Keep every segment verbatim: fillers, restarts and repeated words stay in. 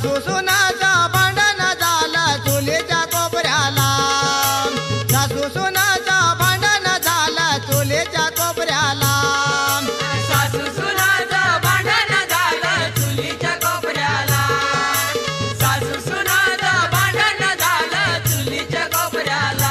सासू सुनाचं भांडण झालं चुलीच्या कोपऱ्याला, सासू सुनाचं भांडण झालं चुलीच्या कोपऱ्याला, सासू सुनाचं भांडण झालं चुलीच्या कोपऱ्याला, सासू सुनाचं भांडण झालं चुलीच्या कोपऱ्याला.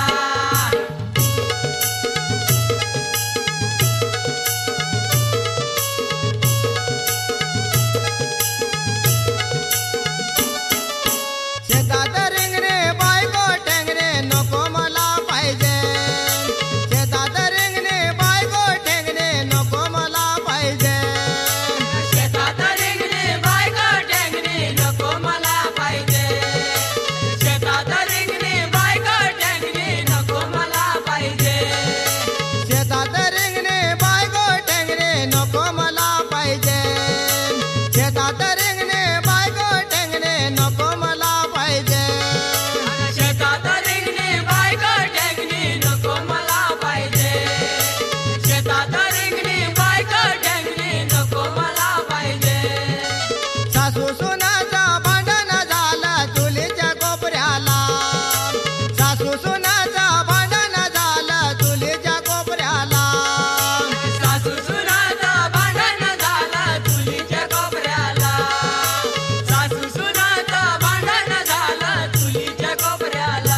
शेतात रिंगणे बायको टेंगणे नको मला पाहिजे, शेतात रिंगणे बायको टेंगणे नको मला पाहिजे, शेतात रिंगणे बायको टेंगणे नको मला पाहिजे, शेतात रिंगणे बायको टेंगणे नको मला पाहिजे, शेतात रिंगणे बायको टेंगणे नको मला पाहिजे, शेतात रिंगणे बायको टेंगणे नको मला पाहिजे, शेतात रिंगणे बायको टेंगणे नको मला पाहिजे, शेतात रिंगणे बायको टेंगणे नको मला पाहिजे. सासू सुनाचं भांडण झालं चुलीच्या कोपऱ्याला, सासू सुनाचं भांडण झालं चुलीच्या कोपऱ्याला, सासू सुनाचं भांडण झालं चुलीच्या कोपऱ्याला, सासू सुनाचं भांडण झालं चुलीच्या कोपऱ्याला.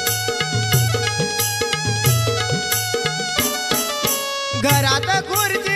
घरात खुर्ची